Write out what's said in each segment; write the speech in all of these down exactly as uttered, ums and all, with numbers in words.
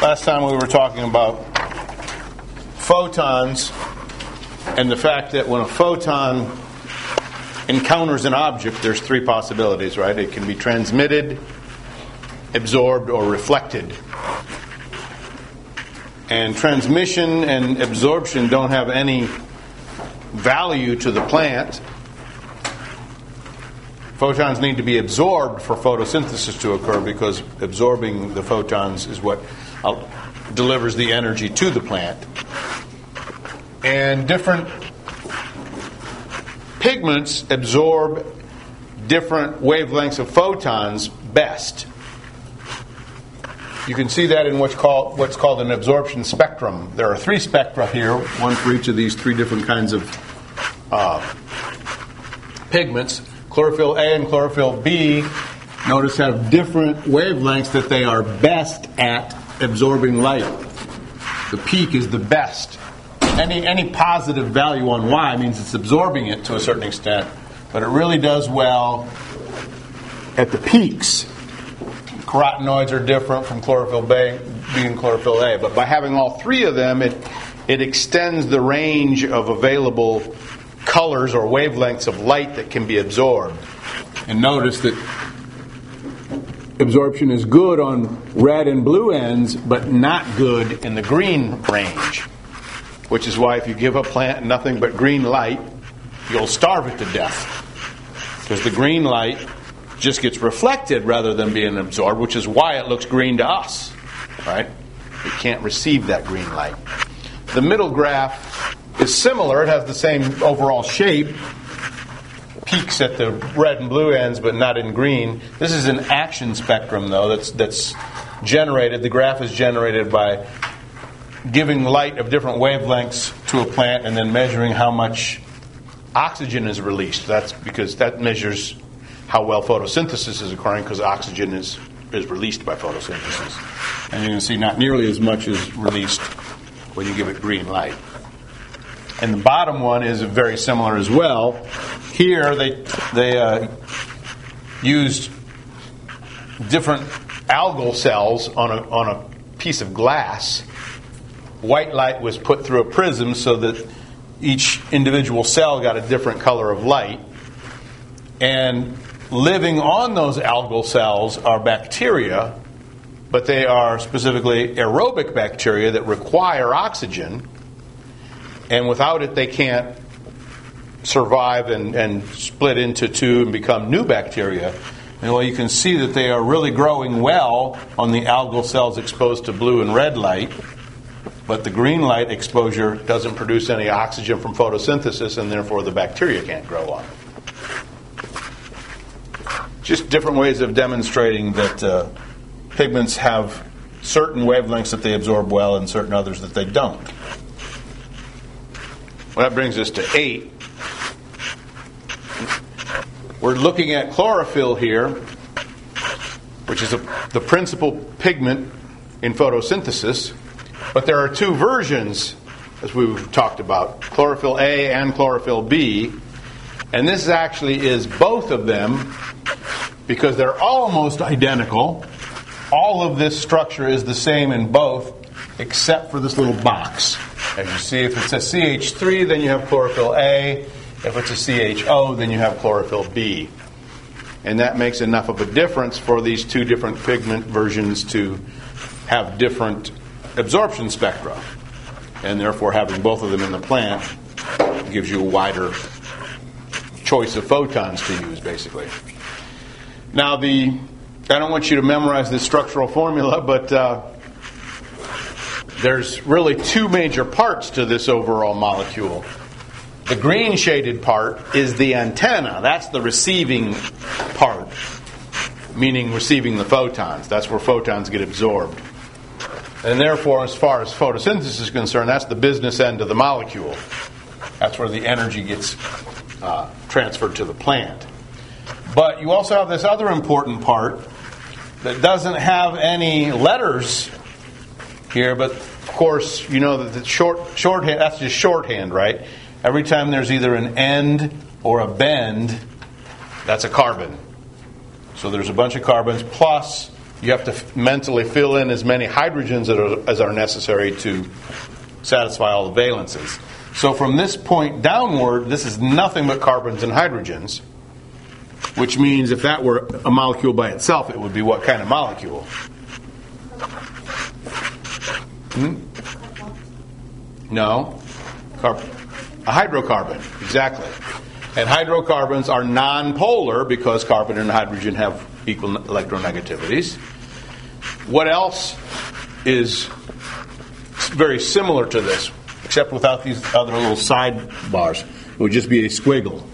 Last time we were talking about photons and the fact that when a photon encounters an object, there's three possibilities, right? It can be transmitted, absorbed, or reflected. And transmission and absorption don't have any value to the plant. Photons need to be absorbed for photosynthesis to occur because absorbing the photons is what uh, delivers the energy to the plant. And different pigments absorb different wavelengths of photons best. You can see that in what's called what's called an absorption spectrum. There are three spectra here, one for each of these three different kinds of uh, pigments. Chlorophyll A and chlorophyll B, notice, have different wavelengths that they are best at absorbing light. The peak is the best. Any any positive value on Y means it's absorbing it to a certain extent, but it really does well at the peaks. Carotenoids are different from chlorophyll B, B and chlorophyll A, but by having all three of them, it it extends the range of available colors or wavelengths of light that can be absorbed. And notice that absorption is good on red and blue ends, but not good in the green range. Which is why if you give a plant nothing but green light, you'll starve it to death. Because the green light just gets reflected rather than being absorbed, which is why it looks green to us. Right? It can't receive that green light. The middle graph is similar. It has the same overall shape. Peaks at the red and blue ends, but not in green. This is an action spectrum, though, that's that's generated. The graph is generated by giving light of different wavelengths to a plant and then measuring how much oxygen is released. That's because that measures how well photosynthesis is occurring, because oxygen is, is released by photosynthesis. And you can see not nearly as much is released when you give it green light. And the bottom one is very similar as well. Here they they uh, used different algal cells on a on a piece of glass. White light was put through a prism so that each individual cell got a different color of light. And living on those algal cells are bacteria, but they are specifically aerobic bacteria that require oxygen. And without it, they can't survive and, and split into two and become new bacteria. And well, you can see that they are really growing well on the algal cells exposed to blue and red light. But the green light exposure doesn't produce any oxygen from photosynthesis, and therefore the bacteria can't grow on it. Just different ways of demonstrating that uh, pigments have certain wavelengths that they absorb well and certain others that they don't. Well, that brings us to eight. We're looking at chlorophyll here, which is a, the principal pigment in photosynthesis. But there are two versions, as we've talked about, chlorophyll A and chlorophyll B. And this actually is both of them because they're almost identical. All of this structure is the same in both, except for this little box. As you see, if it's a C H three, then you have chlorophyll A. If it's a C H O, then you have chlorophyll B. And that makes enough of a difference for these two different pigment versions to have different absorption spectra. And therefore, having both of them in the plant gives you a wider choice of photons to use, basically. Now, the I don't want you to memorize this structural formula, but uh, there's really two major parts to this overall molecule. The green shaded part is the antenna. That's the receiving part, meaning receiving the photons. That's where photons get absorbed. And therefore, as far as photosynthesis is concerned, that's the business end of the molecule. That's where the energy gets uh, transferred to the plant. But you also have this other important part that doesn't have any letters here, but of course, you know that the short shorthand, that's just shorthand, right? Every time there's either an end or a bend, that's a carbon. So there's a bunch of carbons plus You have to f- mentally fill in as many hydrogens as are, as are necessary to satisfy all the valences. So from this point downward, this is nothing but carbons and hydrogens, which means if that were a molecule by itself, it would be what kind of molecule? Hmm? No. Car- a hydrocarbon, exactly. And hydrocarbons are non-polar because carbon and hydrogen have equal electronegativities. What else is very similar to this, except without these other little sidebars? It would just be a squiggle.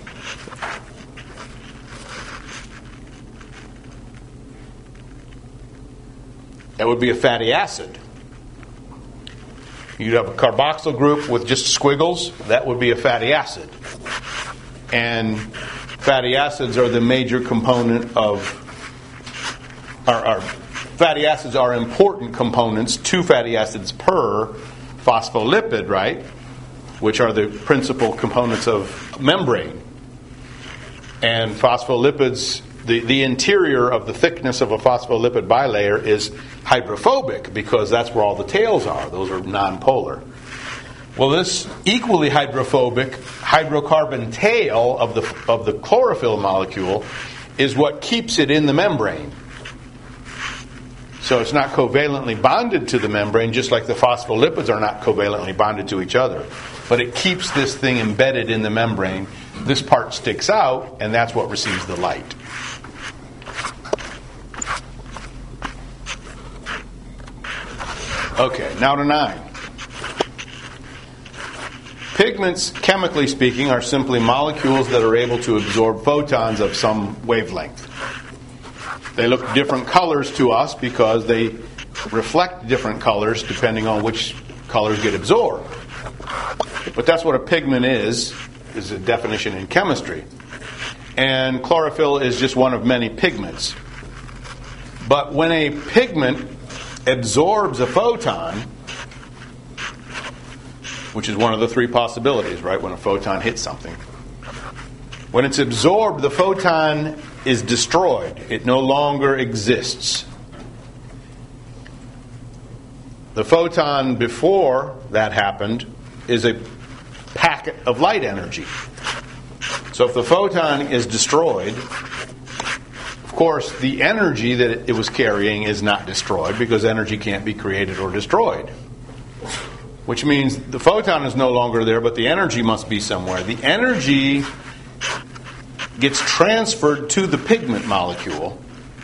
That would be a fatty acid. You'd have a carboxyl group with just squiggles. That would be a fatty acid. And fatty acids are the major component of... Are, are, fatty acids are important components, two fatty acids per phospholipid, right? Which are the principal components of membrane. And phospholipids, the, the interior of the thickness of a phospholipid bilayer is hydrophobic because that's where all the tails are. Those are nonpolar. Well, this equally hydrophobic hydrocarbon tail of the of the chlorophyll molecule is what keeps it in the membrane. So it's not covalently bonded to the membrane, just like the phospholipids are not covalently bonded to each other. But it keeps this thing embedded in the membrane. This part sticks out, and that's what receives the light. Okay, now to nine. Pigments, chemically speaking, are simply molecules that are able to absorb photons of some wavelength. They look different colors to us because they reflect different colors depending on which colors get absorbed. But that's what a pigment is, is a definition in chemistry. And chlorophyll is just one of many pigments. But when a pigment absorbs a photon, which is one of the three possibilities, right, when a photon hits something. When it's absorbed, the photon is destroyed. It no longer exists. The photon before that happened is a packet of light energy. So if the photon is destroyed, of course, the energy that it was carrying is not destroyed because energy can't be created or destroyed. Which means the photon is no longer there, but the energy must be somewhere. The energy gets transferred to the pigment molecule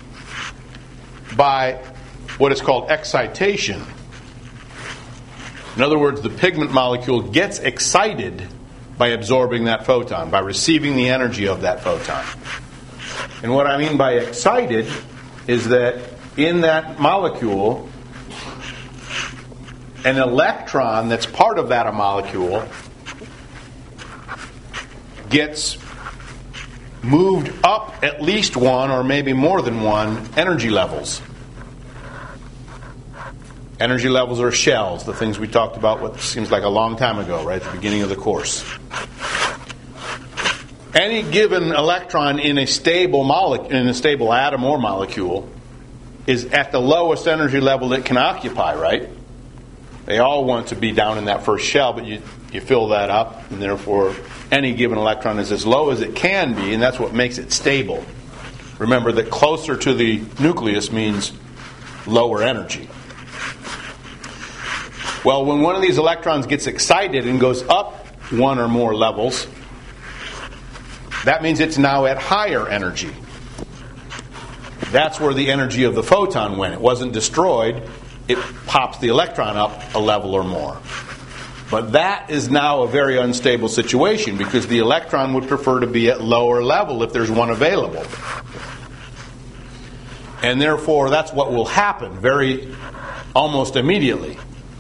by what is called excitation. In other words, the pigment molecule gets excited by absorbing that photon, by receiving the energy of that photon. And what I mean by excited is that in that molecule, an electron that's part of that molecule gets moved up at least one or maybe more than one energy levels. Energy levels are shells, the things we talked about what seems like a long time ago, right at the beginning of the course. Any given electron in a stable molecule, in a stable atom or molecule, is at the lowest energy level it can occupy, right? They all want to be down in that first shell, but you, you fill that up, and therefore any given electron is as low as it can be, and that's what makes it stable. Remember that closer to the nucleus means lower energy. Well, when one of these electrons gets excited and goes up one or more levels, that means it's now at higher energy. That's where the energy of the photon went. It wasn't destroyed. It pops the electron up a level or more. But that is now a very unstable situation because the electron would prefer to be at lower level if there's one available. And therefore, that's what will happen very almost immediately.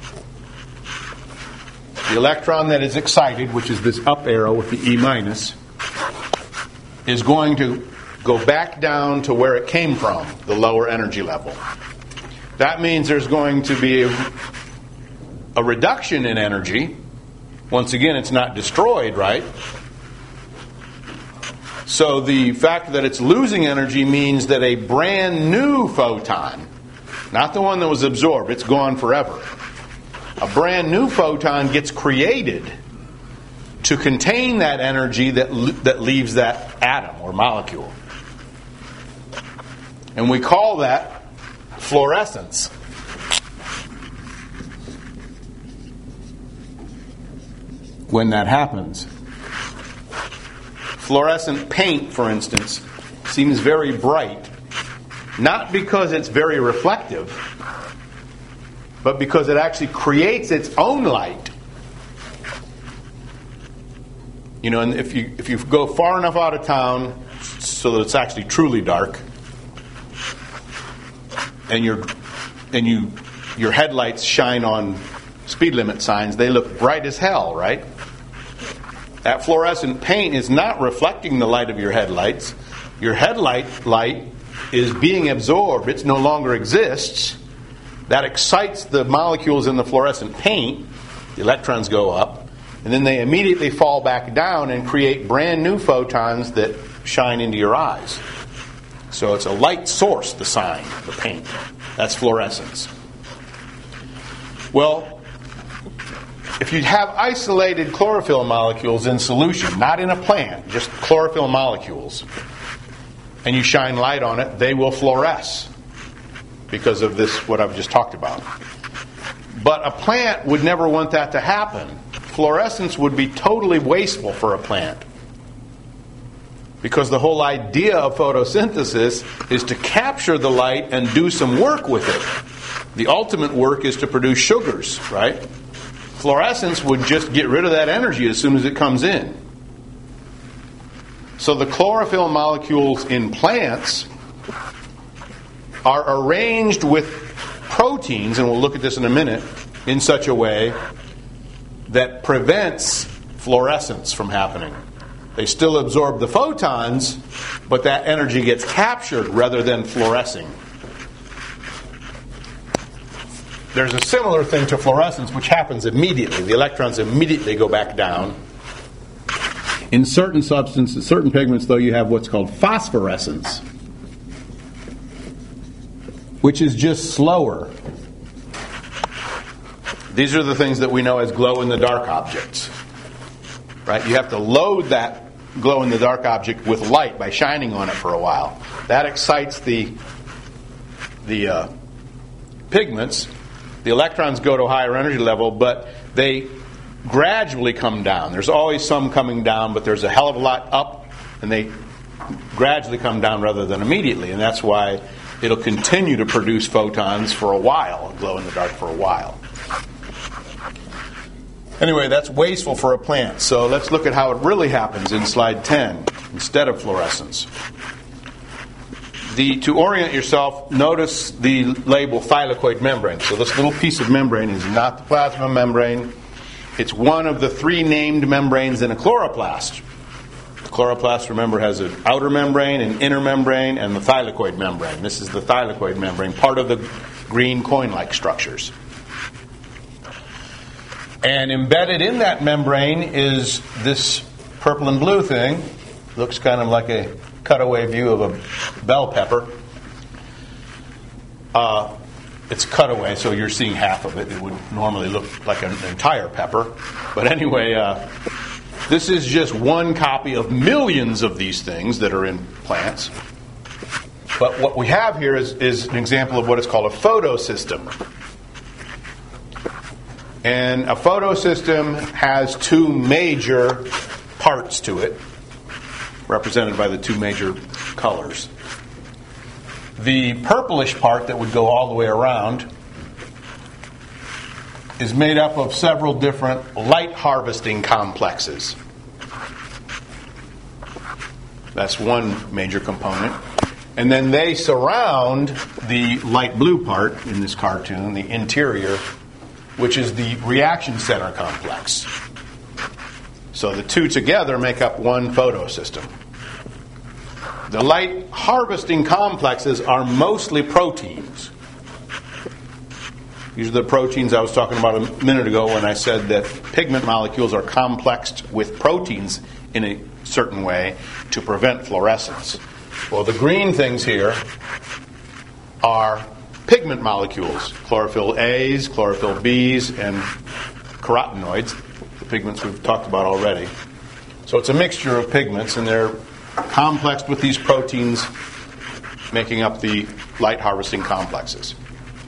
The electron that is excited, which is this up arrow with the E minus, is going to go back down to where it came from, the lower energy level. That means there's going to be a, a reduction in energy. Once again, it's not destroyed, right? So the fact that it's losing energy means that a brand new photon not the one that was absorbed. It's gone forever. A brand new photon gets created to contain that energy that that leaves that atom or molecule. And we call that fluorescence. When that happens. Fluorescent paint, for instance, seems very bright, not because it's very reflective, but because it actually creates its own light. You know, and if you if you go far enough out of town so that it's actually truly dark, and your and you your headlights shine on speed limit signs, they look bright as hell, right? That fluorescent paint is not reflecting the light of your headlights. Your headlight light is being absorbed. It no longer exists. That excites the molecules in the fluorescent paint. The electrons go up, and then they immediately fall back down and create brand new photons that shine into your eyes. So it's a light source, the sign, the paint. That's fluorescence. Well, if you have isolated chlorophyll molecules in solution, not in a plant, just chlorophyll molecules, and you shine light on it, they will fluoresce because of this, what I've just talked about. But a plant would never want that to happen. Fluorescence would be totally wasteful for a plant. Because the whole idea of photosynthesis is to capture the light and do some work with it. The ultimate work is to produce sugars, right? Fluorescence would just get rid of that energy as soon as it comes in. So the chlorophyll molecules in plants are arranged with proteins, and we'll look at this in a minute, in such a way that prevents fluorescence from happening. They still absorb the photons, but that energy gets captured rather than fluorescing. There's a similar thing to fluorescence which happens immediately. The electrons immediately go back down. In certain substances, certain pigments, though, you have what's called phosphorescence, which is just slower. These are the things that we know as glow-in-the-dark objects. Right? You have to load that glow-in-the-dark object with light by shining on it for a while. That excites the, the uh, pigments. The electrons go to a higher energy level, but they gradually come down. There's always some coming down, but there's a hell of a lot up, and they gradually come down rather than immediately. And that's why it'll continue to produce photons for a while, glow in the dark for a while. Anyway, that's wasteful for a plant. So let's look at how it really happens in slide ten instead of fluorescence. The, to orient yourself, notice the label thylakoid membrane. So this little piece of membrane is not the plasma membrane. It's one of the three named membranes in a chloroplast. The chloroplast, remember, has an outer membrane, an inner membrane, and the thylakoid membrane. This is the thylakoid membrane, part of the green coin-like structures. And embedded in that membrane is this purple and blue thing. Looks kind of like a cutaway view of a bell pepper. Uh, it's cutaway, so you're seeing half of it. It would normally look like an entire pepper. But anyway, uh, this is just one copy of millions of these things that are in plants. But what we have here is, is an example of what is called a photosystem. And a photosystem has two major parts to it, represented by the two major colors. The purplish part that would go all the way around is made up of several different light harvesting complexes. That's one major component. And then they surround the light blue part in this cartoon, the interior, which is the reaction center complex. So the two together make up one photosystem. The light harvesting complexes are mostly proteins. These are the proteins I was talking about a minute ago when I said that pigment molecules are complexed with proteins in a certain way to prevent fluorescence. Well, the green things here are pigment molecules, chlorophyll A's, chlorophyll B's, and carotenoids, the pigments we've talked about already. So it's a mixture of pigments, and they're complexed with these proteins making up the light harvesting complexes.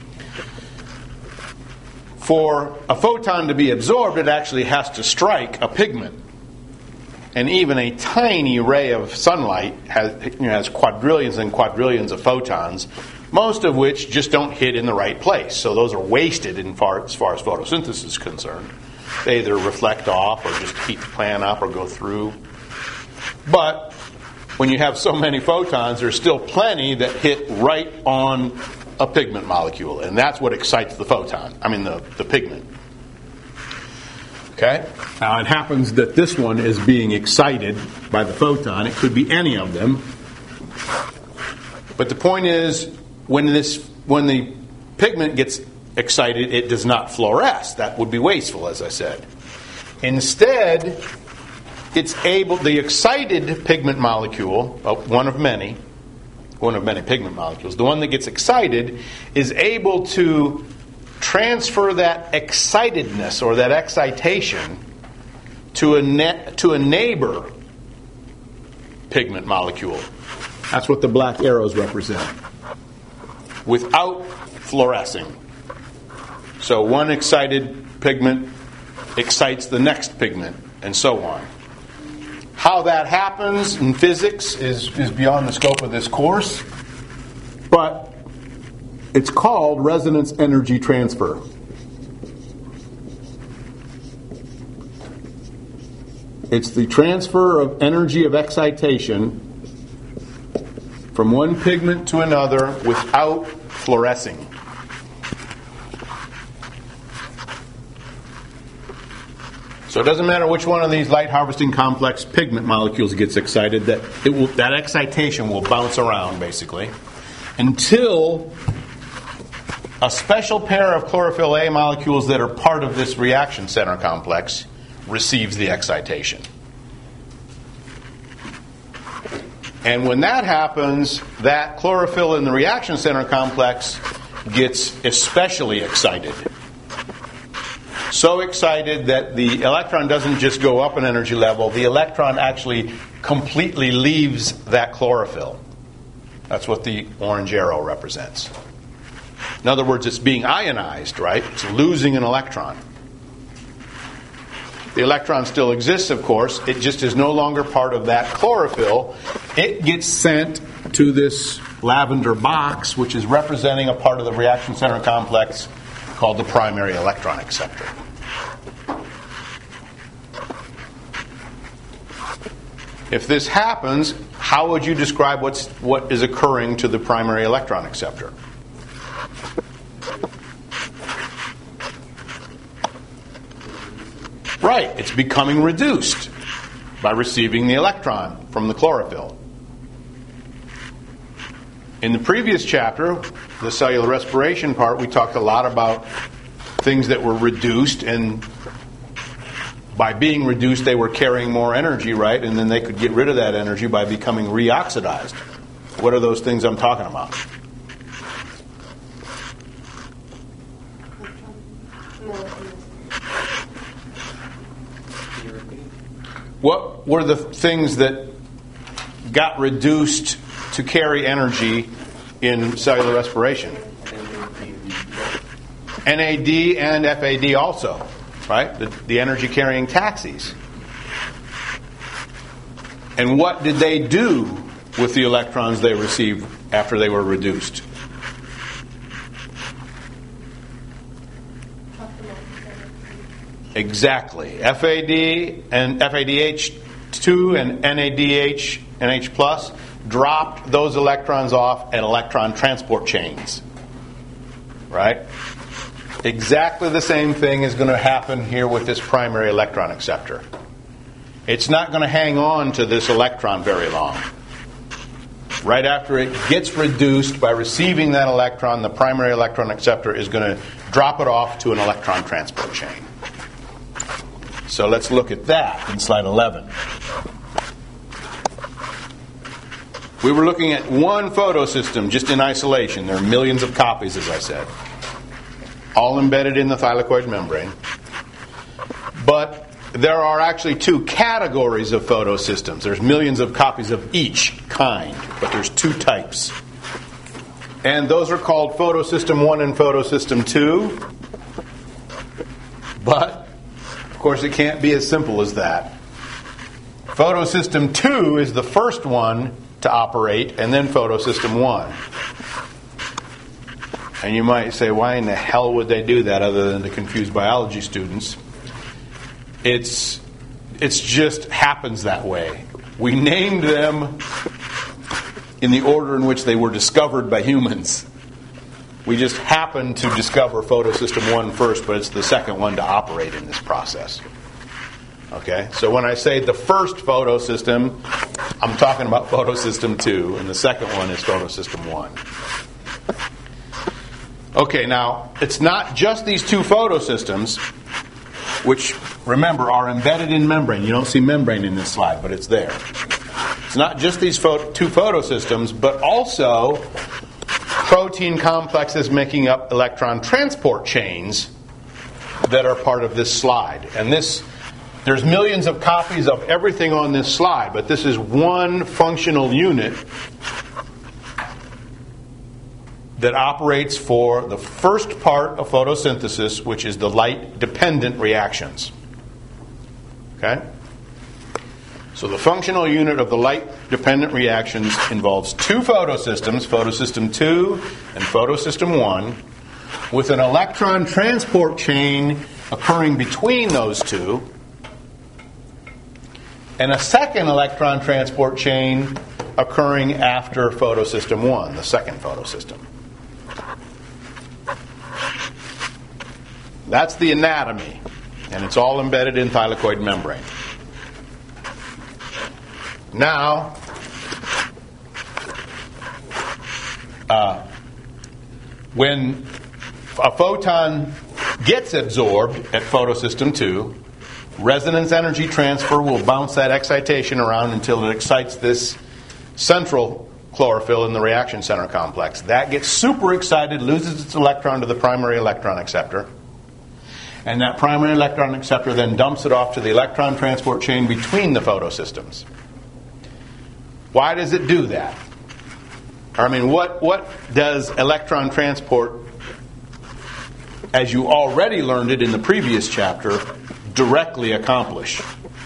For a photon to be absorbed, it actually has to strike a pigment. And even a tiny ray of sunlight has, you know, has quadrillions and quadrillions of photons, most of which just don't hit in the right place. So those are wasted in far, as far as photosynthesis is concerned. They either reflect off or just heat the plant up or go through. But when you have so many photons, there's still plenty that hit right on a pigment molecule. And that's what excites the photon, I mean the, the pigment. Okay? Now it happens that this one is being excited by the photon. It could be any of them. But the point is, when this when the pigment gets excited, it does not fluoresce. That would be wasteful, as I said. Instead, it's able, the excited pigment molecule, oh, one of many, one of many pigment molecules, the one that gets excited is able to transfer that excitedness or that excitation to a ne- to a neighbor pigment molecule. That's what the black arrows represent. Without fluorescing. So one excited pigment excites the next pigment, and so on. How that happens in physics is, is beyond the scope of this course, but it's called resonance energy transfer. It's the transfer of energy of excitation from one pigment to another without fluorescing. So it doesn't matter which one of these light harvesting complex pigment molecules gets excited, that it will, that excitation will bounce around basically until a special pair of chlorophyll A molecules that are part of this reaction center complex receives the excitation. And when that happens, that chlorophyll in the reaction center complex gets especially excited. So excited that the electron doesn't just go up an energy level, the electron actually completely leaves that chlorophyll. That's what the orange arrow represents. In other words, it's being ionized, right? It's losing an electron. The electron still exists, of course. It just is no longer part of that chlorophyll. It gets sent to this lavender box, which is representing a part of the reaction center complex called the primary electron acceptor. If this happens, how would you describe what's, what is occurring to the primary electron acceptor? Right, it's becoming reduced by receiving the electron from the chlorophyll. In the previous chapter, the cellular respiration part, we talked a lot about things that were reduced, and by being reduced they were carrying more energy, right? And then they could get rid of that energy by becoming reoxidized. What are those things I'm talking about? What were the things that got reduced to carry energy in cellular respiration? N A D and F A D also, right? The, the energy-carrying taxis. And what did they do with the electrons they received after they were reduced? Exactly. F A D and F A D H two and N A D H N H plus dropped those electrons off at electron transport chains. Right? Exactly the same thing is going to happen here with this primary electron acceptor. It's not going to hang on to this electron very long. Right after it gets reduced by receiving that electron, the primary electron acceptor is going to drop it off to an electron transport chain. So let's look at that in slide eleven. We were looking at one photosystem just in isolation. There are millions of copies, as I said, all embedded in the thylakoid membrane. But there are actually two categories of photosystems. There's millions of copies of each kind, but there's two types. And those are called photosystem one and photosystem two. But, of course, it can't be as simple as that. Photosystem two is the first one to operate, and then photosystem one. And you might say, why in the hell would they do that other than to confuse biology students? It's it's just happens that way. We named them in the order in which they were discovered by humans. We just happened to discover photosystem one first, but it's the second one to operate in this process. Okay, so when I say the first photosystem, I'm talking about photosystem two, and the second one is photosystem one. Okay, now, it's not just these two photosystems, which, remember, are embedded in membrane. You don't see membrane in this slide, but it's there. It's not just these pho- two photosystems, but also protein complexes making up electron transport chains that are part of this slide. And this... There's millions of copies of everything on this slide, but this is one functional unit that operates for the first part of photosynthesis, which is the light-dependent reactions. Okay? So the functional unit of the light-dependent reactions involves two photosystems, photosystem two and photosystem one, with an electron transport chain occurring between those two, and a second electron transport chain occurring after photosystem one, the second photosystem. That's the anatomy, and it's all embedded in thylakoid membrane. Now, uh, when a photon gets absorbed at photosystem two, resonance energy transfer will bounce that excitation around until it excites this central chlorophyll in the reaction center complex. That gets super excited, loses its electron to the primary electron acceptor. And that primary electron acceptor then dumps it off to the electron transport chain between the photosystems. Why does it do that? I mean, what, what does electron transport, as you already learned it in the previous chapter, directly accomplish?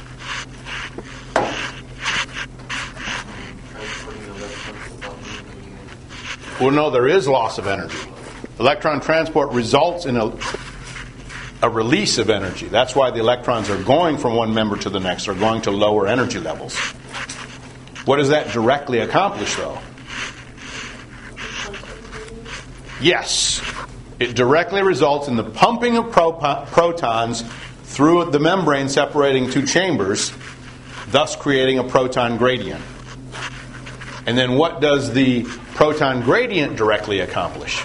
Well, no, there is loss of energy. Electron transport results in a, a release of energy. That's why the electrons are going from one member to the next, are going to lower energy levels. What does that directly accomplish, though? Yes. It directly results in the pumping of pro- protons through the membrane separating two chambers, thus creating a proton gradient. And then what does the proton gradient directly accomplish?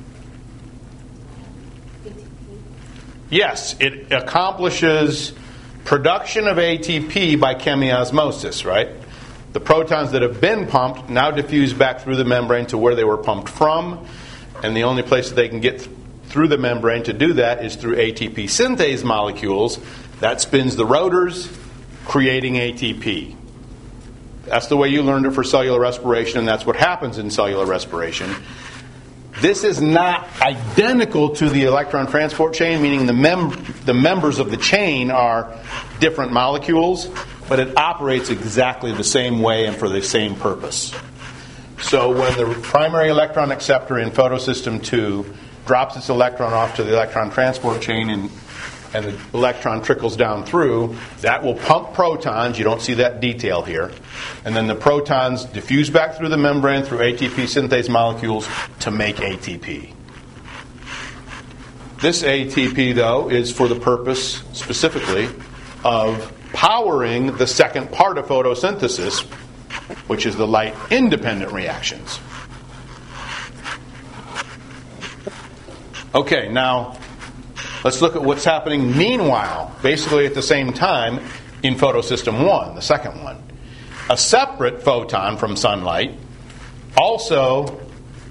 Yes, it accomplishes production of A T P by chemiosmosis, right? The protons that have been pumped now diffuse back through the membrane to where they were pumped from, and the only place that they can get th- through the membrane to do that is through A T P synthase molecules. That spins the rotors, creating A T P. That's the way you learned it for cellular respiration, and that's what happens in cellular respiration. This is not identical to the electron transport chain, meaning the, mem- the members of the chain are different molecules, but it operates exactly the same way and for the same purpose. So when the primary electron acceptor in photosystem two drops its electron off to the electron transport chain and, and the electron trickles down through, that will pump protons. You don't see that detail here. And then the protons diffuse back through the membrane through A T P synthase molecules to make A T P. This A T P, though, is for the purpose, specifically, of powering the second part of photosynthesis, which is the light-independent reactions. Okay, now let's look at what's happening meanwhile, basically at the same time, in photosystem one, the second one. a separate photon from sunlight also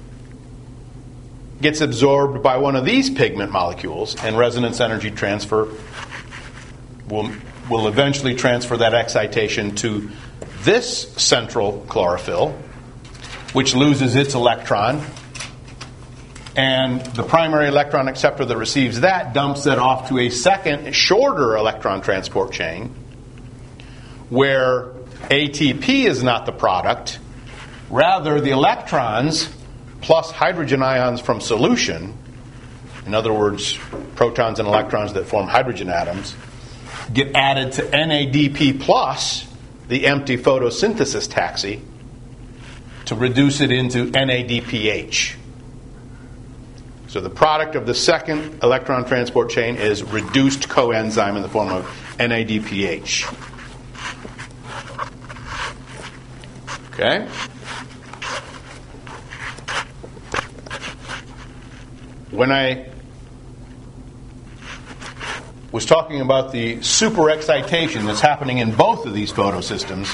gets absorbed by one of these pigment molecules, and resonance energy transfer will, will eventually transfer that excitation to this central chlorophyll, which loses its electron, and the primary electron acceptor that receives that dumps it off to a second, shorter electron transport chain, where A T P is not the product. Rather, the electrons plus hydrogen ions from solution, in other words, protons and electrons that form hydrogen atoms, get added to N A D P plus, the empty photosynthesis taxi, to reduce it into N A D P H. So the product of the second electron transport chain is reduced coenzyme in the form of N A D P H. Okay? When I was talking about the super excitation that's happening in both of these photosystems,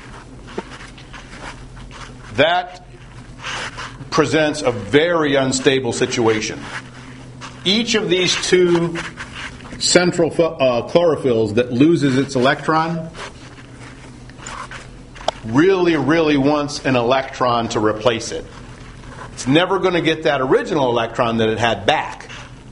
that presents a very unstable situation. Each of these two central uh, chlorophylls that loses its electron really, really wants an electron to replace it. It's never going to get that original electron that it had back.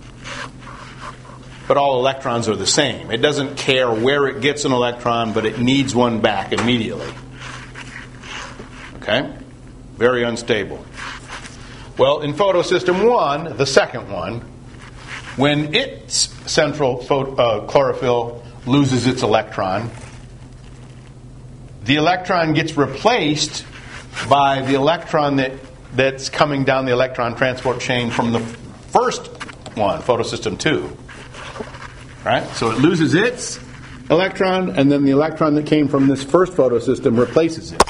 But all electrons are the same. It doesn't care where it gets an electron, but it needs one back immediately. Okay? Very unstable. Well, in photosystem one, the second one, when its central pho- uh, chlorophyll loses its electron, the electron gets replaced by the electron that that's coming down the electron transport chain from the first one, photosystem two. Right? So it loses its electron, and then the electron that came from this first photosystem replaces it.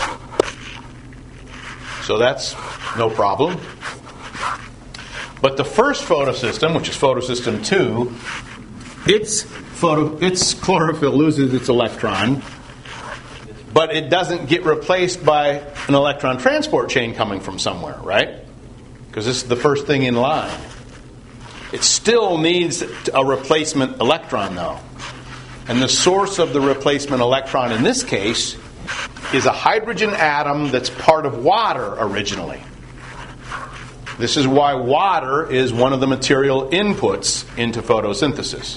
So that's no problem. But the first photosystem, which is photosystem two, its photo, its chlorophyll loses its electron, but it doesn't get replaced by an electron transport chain coming from somewhere, right? Because this is the first thing in line. It still needs a replacement electron, though. And the source of the replacement electron in this case is a hydrogen atom that's part of water originally. This is why water is one of the material inputs into photosynthesis.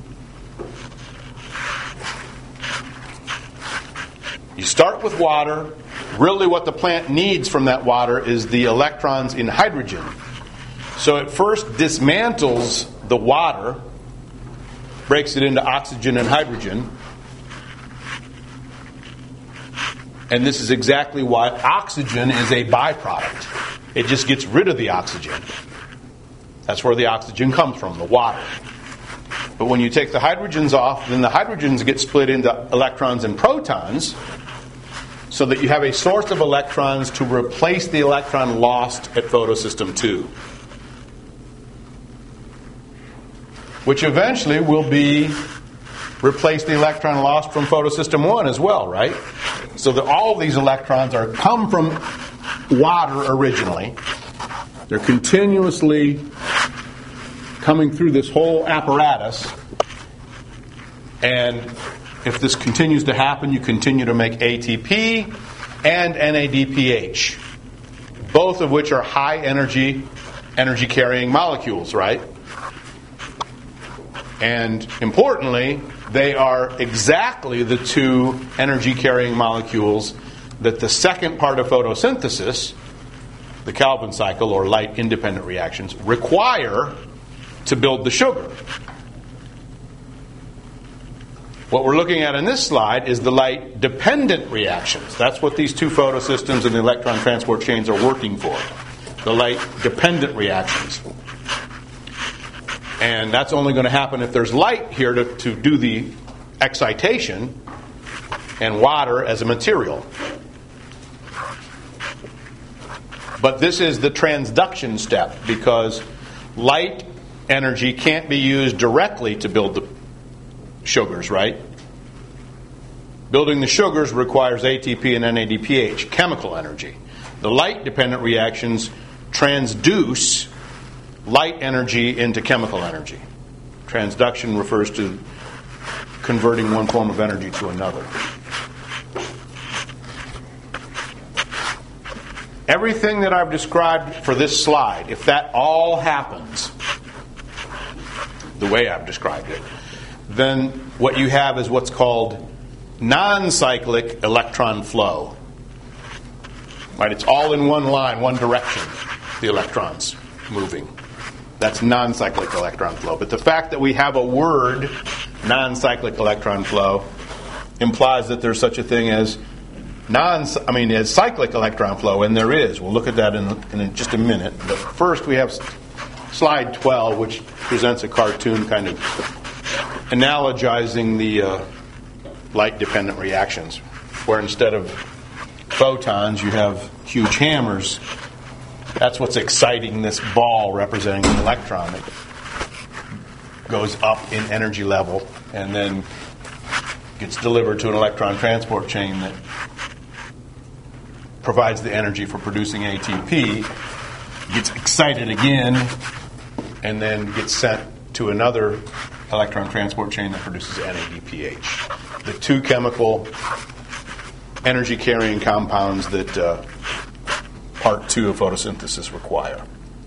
You start with water. Really what the plant needs from that water is the electrons in hydrogen. So it first dismantles the water, breaks it into oxygen and hydrogen. And this is exactly why oxygen is a byproduct. It just gets rid of the oxygen. That's where the oxygen comes from, the water. But when you take the hydrogens off, then the hydrogens get split into electrons and protons, so that you have a source of electrons to replace the electron lost at photosystem two. Which eventually will be replace the electron lost from photosystem one as well, right? So that all of these electrons are come from water originally. They're continuously coming through this whole apparatus. And if this continues to happen, you continue to make A T P and N A D P H, both of which are high energy, energy carrying molecules, right? And importantly, they are exactly the two energy carrying molecules that the second part of photosynthesis, the Calvin cycle or light independent reactions, require to build the sugar. What we're looking at in this slide is the light-dependent reactions. That's what these two photosystems and the electron transport chains are working for. The light-dependent reactions. And that's only going to happen if there's light here to, to do the excitation and water as a material. But this is the transduction step, because light energy can't be used directly to build the sugars, right? Building the sugars requires A T P and N A D P H, chemical energy. The light-dependent reactions transduce light energy into chemical energy. Transduction refers to converting one form of energy to another. Everything that I've described for this slide, if that all happens the way I've described it, then what you have is what's called non-cyclic electron flow. Right? It's all in one line, one direction, the electrons moving. That's non-cyclic electron flow. But the fact that we have a word, non-cyclic electron flow, implies that there's such a thing as non, I mean, as cyclic electron flow, and there is. We'll look at that in, in just a minute. But first, we have slide twelve, which presents a cartoon kind of analogizing the uh, light-dependent reactions, where instead of photons, you have huge hammers. That's what's exciting this ball representing the electron. It goes up in energy level and then gets delivered to an electron transport chain that provides the energy for producing A T P, gets excited again, and then gets sent to another electron transport chain that produces N A D P H. The two chemical energy-carrying compounds that uh, part two of photosynthesis require.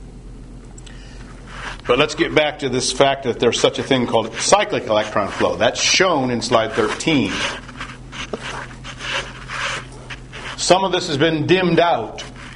But let's get back to this fact that there's such a thing called cyclic electron flow. That's shown in slide thirteen. Some of this has been dimmed out,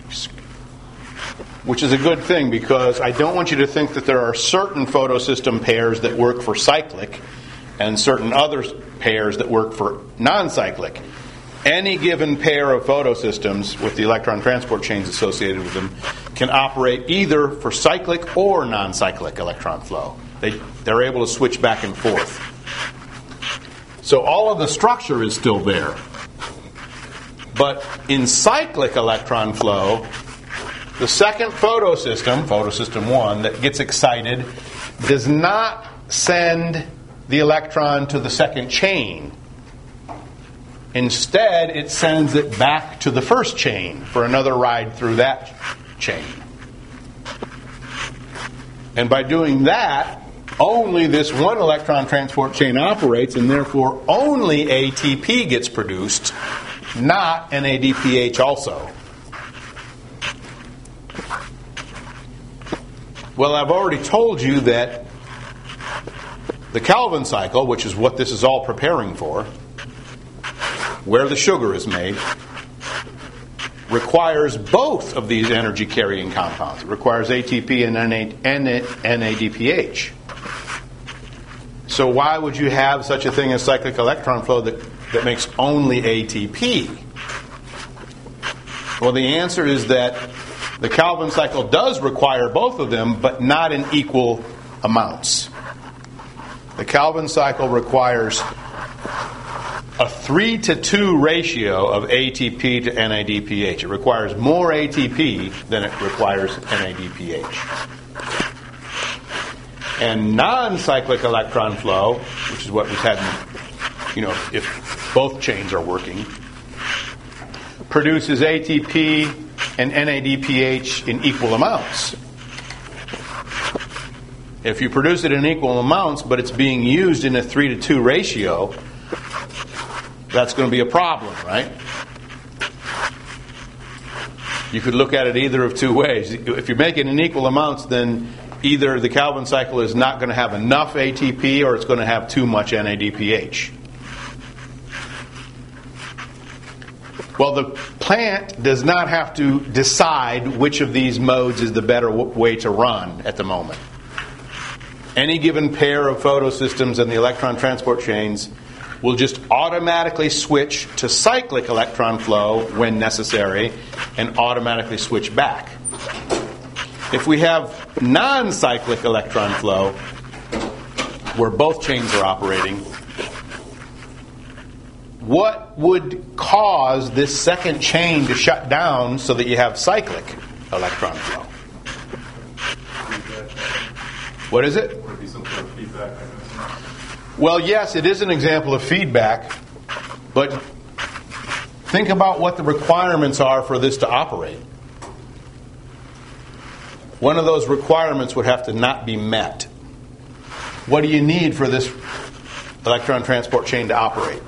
which is a good thing, because I don't want you to think that there are certain photosystem pairs that work for cyclic and certain other pairs that work for non-cyclic. Any given pair of photosystems with the electron transport chains associated with them can operate either for cyclic or non-cyclic electron flow. They, they're able to switch back and forth. So all of the structure is still there. But in cyclic electron flow, the second photosystem, photosystem one, that gets excited does not send the electron to the second chain. Instead, it sends it back to the first chain for another ride through that chain. And by doing that, only this one electron transport chain operates, and therefore only A T P gets produced, not N A D P H also. Well, I've already told you that the Calvin cycle, which is what this is all preparing for, where the sugar is made, requires both of these energy-carrying compounds. It requires A T P and N A D P H. So why would you have such a thing as cyclic electron flow that, that makes only A T P? Well, the answer is that the Calvin cycle does require both of them, but not in equal amounts. The Calvin cycle requires a three to two ratio of A T P to N A D P H. It requires more A T P than it requires N A D P H. And non-cyclic electron flow, which is what was happening, you know, if both chains are working, produces A T P and N A D P H in equal amounts. If you produce it in equal amounts, but it's being used in a three to two ratio, that's going to be a problem, right? You could look at it either of two ways. If you make it in equal amounts, then either the Calvin cycle is not going to have enough A T P or it's going to have too much N A D P H. Well, the plant does not have to decide which of these modes is the better w- way to run at the moment. Any given pair of photosystems and the electron transport chains will just automatically switch to cyclic electron flow when necessary and automatically switch back. If we have non-cyclic electron flow, where both chains are operating, what would cause this second chain to shut down so that you have cyclic electron flow? What is it? Would it be some sort of feedback? Well, yes, it is an example of feedback, But think about what the requirements are for this to operate. One of those requirements would have to not be met. What do you need for this electron transport chain to operate?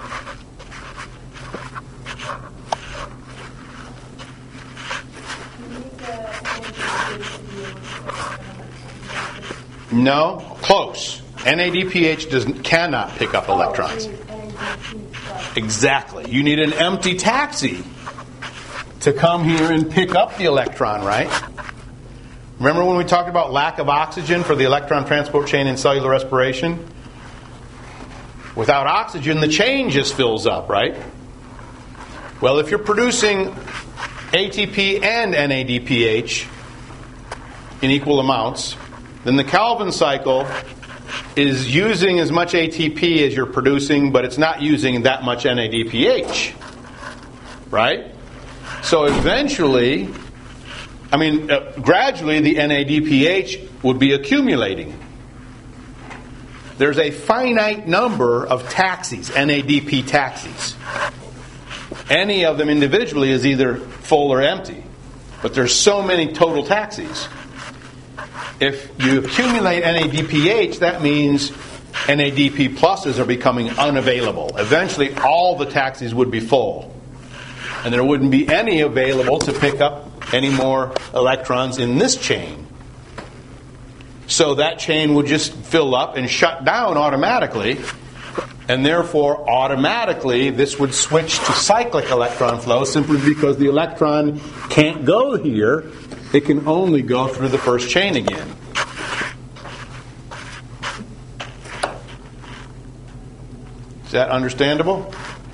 No, close. N A D P H does, cannot pick up electrons. Exactly. You need an empty taxi to come here and pick up the electron, right? Remember when we talked about lack of oxygen for the electron transport chain in cellular respiration? Without oxygen, the chain just fills up, right? Well, if you're producing A T P and N A D P H in equal amounts, then the Calvin cycle is using as much A T P as you're producing, but it's not using that much N A D P H. Right? So eventually, I mean, uh, gradually the N A D P H would be accumulating. There's a finite number of taxis, N A D P taxis. Any of them individually is either full or empty. But there's so many total taxis. If you accumulate N A D P H, that means N A D P pluses are becoming unavailable. Eventually, all the taxis would be full. And there wouldn't be any available to pick up any more electrons in this chain. So that chain would just fill up and shut down automatically. And therefore, automatically, this would switch to cyclic electron flow simply because the electron can't go here. It can only go through the first chain again. Is that understandable?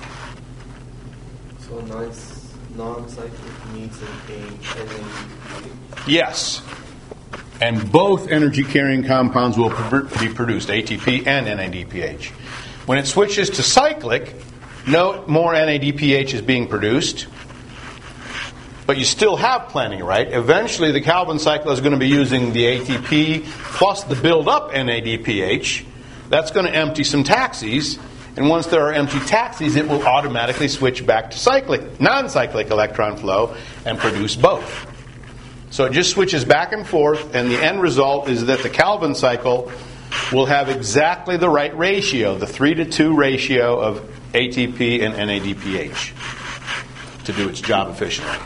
So non-cyclic needs an N A D P. Yes. And both energy-carrying compounds will be produced, A T P and N A D P H. When it switches to cyclic, no more N A D P H is being produced. But you still have plenty, right? Eventually, the Calvin cycle is going to be using the A T P plus the build-up N A D P H. That's going to empty some taxis. And once there are empty taxis, it will automatically switch back to cyclic, non-cyclic electron flow and produce both. So it just switches back and forth, and the end result is that the Calvin cycle will have exactly the right ratio, the three to two ratio of A T P and N A D P H to do its job efficiently.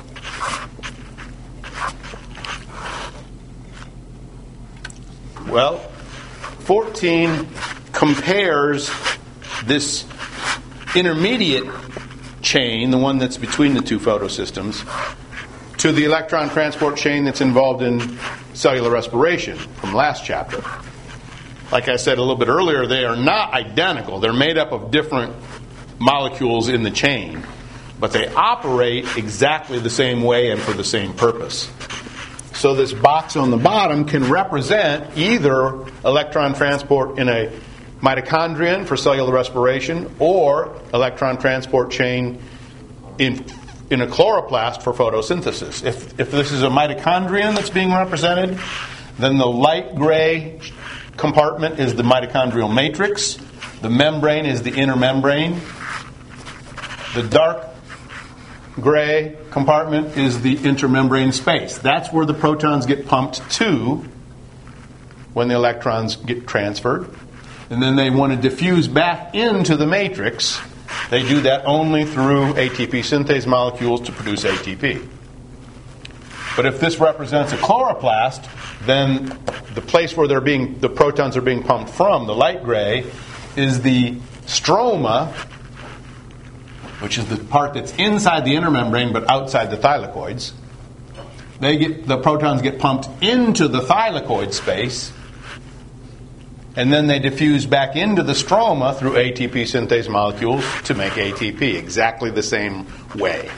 Well, fourteen compares this intermediate chain, the one that's between the two photosystems, to the electron transport chain that's involved in cellular respiration from last chapter. Like I said a little bit earlier, they are not identical. They're made up of different molecules in the chain, but they operate exactly the same way and for the same purpose. So this box on the bottom can represent either electron transport in a mitochondrion for cellular respiration or electron transport chain in in a chloroplast for photosynthesis. If if this is a mitochondrion that's being represented, then the light gray compartment is the mitochondrial matrix. The membrane is the inner membrane. The dark gray compartment is the intermembrane space. That's where the protons get pumped to when the electrons get transferred. And then they want to diffuse back into the matrix. They do that only through A T P synthase molecules to produce A T P. But if this represents a chloroplast, then the place where they're being, the protons are being pumped from, the light gray, is the stroma, which is the part that's inside the inner membrane but outside the thylakoids. They get the protons get pumped into the thylakoid space, and then they diffuse back into the stroma through A T P synthase molecules to make A T P, exactly the same way.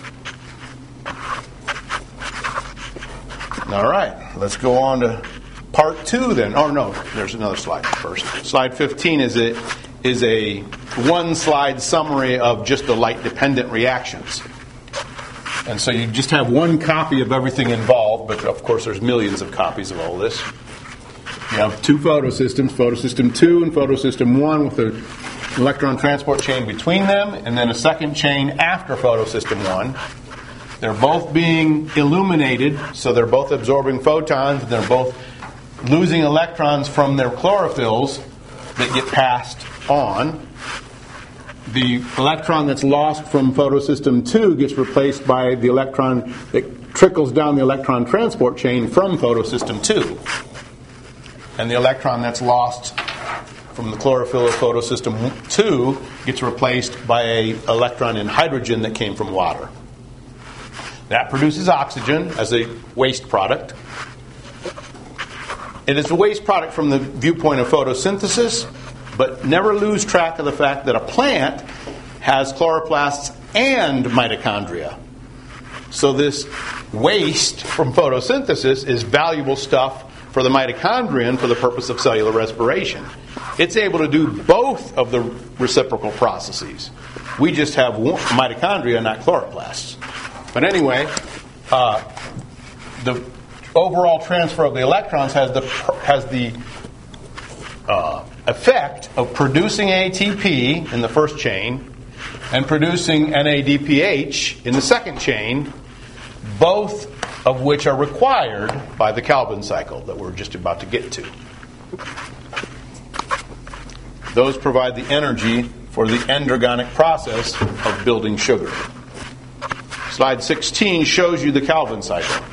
All right, let's go on to part two then. Oh no, there's another slide first. Slide fifteen is a is a one-slide summary of just the light-dependent reactions. And so you just have one copy of everything involved, but of course there's millions of copies of all this. You have two photosystems, photosystem two and photosystem one, with a electron transport chain between them, and then a second chain after photosystem one. They're both being illuminated, so they're both absorbing photons, and they're both losing electrons from their chlorophylls that get passed on. The electron that's lost from photosystem two gets replaced by the electron that trickles down the electron transport chain from photosystem two. And the electron that's lost from the chlorophyll of photosystem two gets replaced by an electron in hydrogen that came from water. That produces oxygen as a waste product. It is a waste product from the viewpoint of photosynthesis, but never lose track of the fact that a plant has chloroplasts and mitochondria. So this waste from photosynthesis is valuable stuff for the mitochondrion for the purpose of cellular respiration. It's able to do both of the reciprocal processes. We just have one, mitochondria, not chloroplasts. But anyway, uh, the overall transfer of the electrons has the has the uh, effect of producing A T P in the first chain and producing N A D P H in the second chain, both of which are required by the Calvin cycle that we're just about to get to. Those provide the energy for the endergonic process of building sugar. Slide sixteen shows you the Calvin cycle.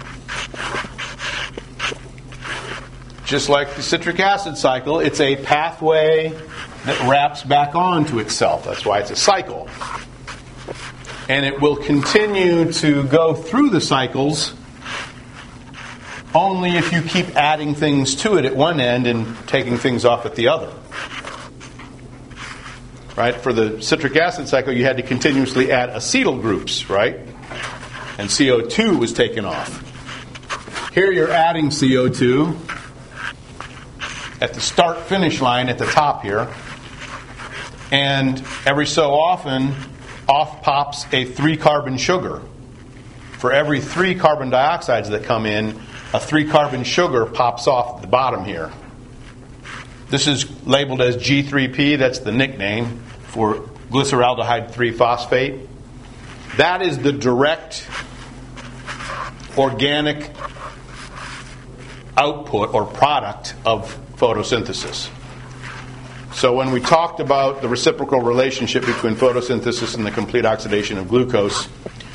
Just like the citric acid cycle, it's a pathway that wraps back onto itself. That's why it's a cycle. And it will continue to go through the cycles only if you keep adding things to it at one end and taking things off at the other. Right? For the citric acid cycle, you had to continuously add acetyl groups, right? And C O two was taken off. Here you're adding C O two at the start-finish line at the top here. And every so often, off pops a three-carbon sugar. For every three carbon dioxides that come in, a three-carbon sugar pops off at the bottom here. This is labeled as G three P. That's the nickname for glyceraldehyde three phosphate. That is the direct organic output or product of photosynthesis. So when we talked about the reciprocal relationship between photosynthesis and the complete oxidation of glucose,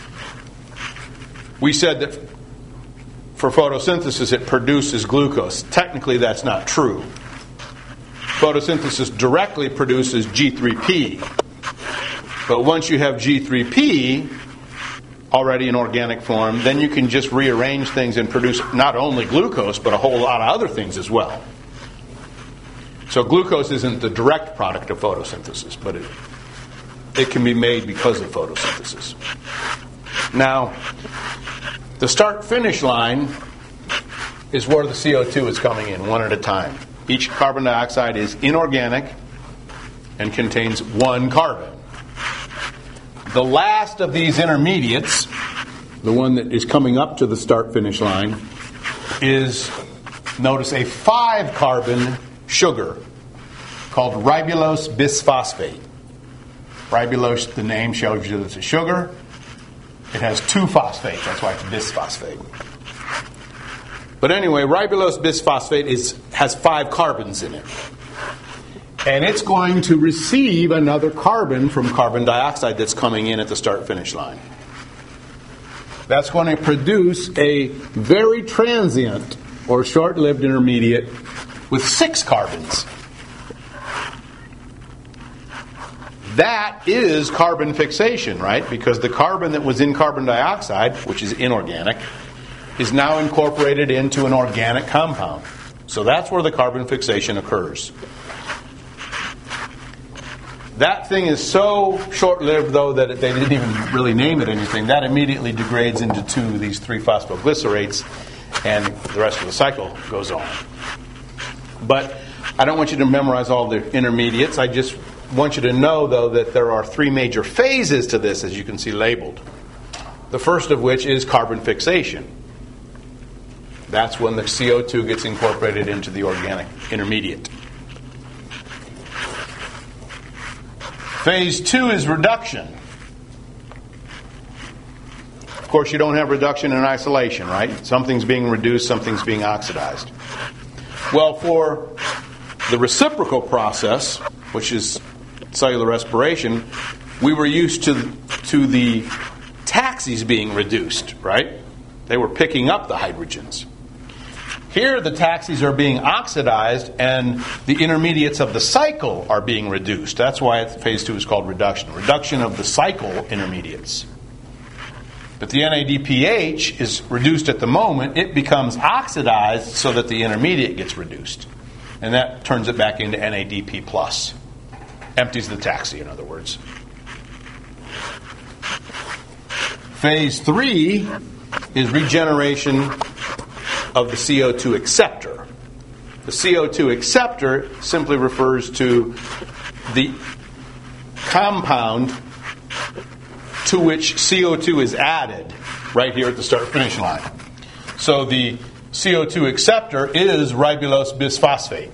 we said that for photosynthesis it produces glucose. Technically that's not true. Photosynthesis directly produces G three P. But once you have G three P already in organic form, then you can just rearrange things and produce not only glucose, but a whole lot of other things as well. So glucose isn't the direct product of photosynthesis, but it, it can be made because of photosynthesis. Now, the start-finish line is where the C O two is coming in, one at a time. Each carbon dioxide is inorganic and contains one carbon. The last of these intermediates, the one that is coming up to the start-finish line, is, notice, a five-carbon sugar called ribulose bisphosphate. Ribulose, the name shows you that it's a sugar. It has two phosphates, that's why it's bisphosphate. But anyway, ribulose bisphosphate is, has five carbons in it. And it's going to receive another carbon from carbon dioxide that's coming in at the start-finish line. That's going to produce a very transient or short-lived intermediate with six carbons. That is carbon fixation, right? Because the carbon that was in carbon dioxide, which is inorganic, is now incorporated into an organic compound. So that's where the carbon fixation occurs. That thing is so short-lived, though, that they didn't even really name it anything. That immediately degrades into two of these three phosphoglycerates, and the rest of the cycle goes on. But I don't want you to memorize all the intermediates. I just want you to know, though, that there are three major phases to this, as you can see labeled. The first of which is carbon fixation. That's when the C O two gets incorporated into the organic intermediate. Phase two is reduction. Of course, you don't have reduction in isolation, right? Something's being reduced, something's being oxidized. Well, for the reciprocal process, which is cellular respiration, we were used to, to the taxis being reduced, right? They were picking up the hydrogens. Here, the taxis are being oxidized, and the intermediates of the cycle are being reduced. That's why phase two is called reduction. Reduction of the cycle intermediates. But the N A D P H is reduced at the moment. It becomes oxidized so that the intermediate gets reduced. And that turns it back into N A D P plus. Empties the taxi, in other words. Phase three is regeneration of the C O two acceptor. The C O two acceptor simply refers to the compound to which C O two is added right here at the start-finish line. So the C O two acceptor is ribulose bisphosphate.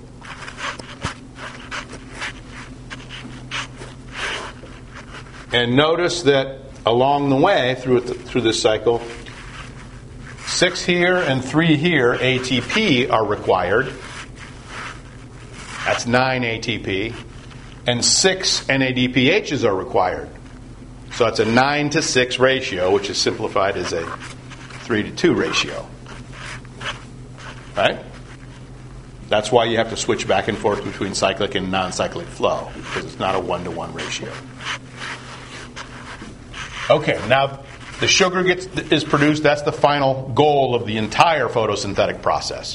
And notice that along the way through through this cycle, six here and three here, A T P, are required. That's nine A T P. And six N A D P H's are required. So it's a nine to six ratio, which is simplified as a three to two ratio. Right? That's why you have to switch back and forth between cyclic and non-cyclic flow, because it's not a one-to-one ratio. Okay, now the sugar gets is produced. That's the final goal of the entire photosynthetic process.